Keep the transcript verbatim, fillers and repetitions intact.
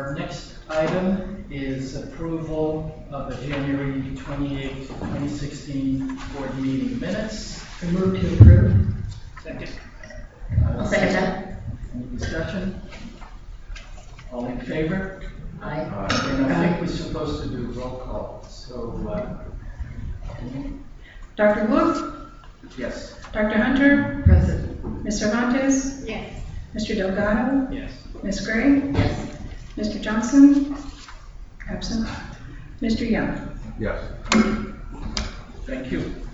Our next item is approval of the January twenty-eighth, twenty sixteen board meeting minutes. I move to approve. Second. I'll second that. Any discussion? All in favor? Aye. And I think we're supposed to do roll call, so, uh, Doctor Wolf, yes. Doctor Hunter, Present. Miz Cervantes, Yes. Mister Delgado, Yes. Miz Gray, Yes. Mister Johnson, absent, Mister Young. Yes. Thank you.